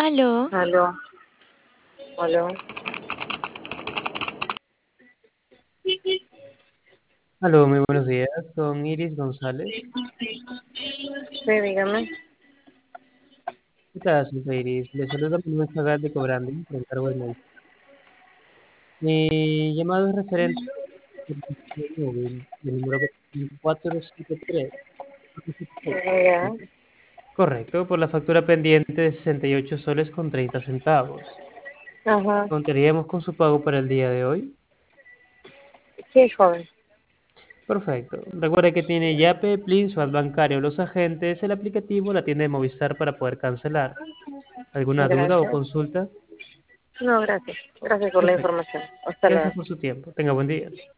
Aló, Aló, aló. Aló, muy buenos días, con Iris González. Sí, dígame. ¿Qué tal, señorita Iris? Le saluda Manuel Zagal de Cobrando, por encargo del médico. Mi llamado es referente al móvil, el número 453. Ya. Correcto, por la factura pendiente de 68 soles con 30 centavos. Ajá. ¿Contaríamos con su pago para el día de hoy? Sí, joven. Perfecto. Recuerde que tiene Yape, Plin, su bancario, los agentes, el aplicativo, la tienda de Movistar para poder cancelar. ¿Alguna duda o Gracias. consulta? No, gracias. Gracias por la Perfecto. información. Hasta Gracias luego. por su tiempo. Tenga buen día.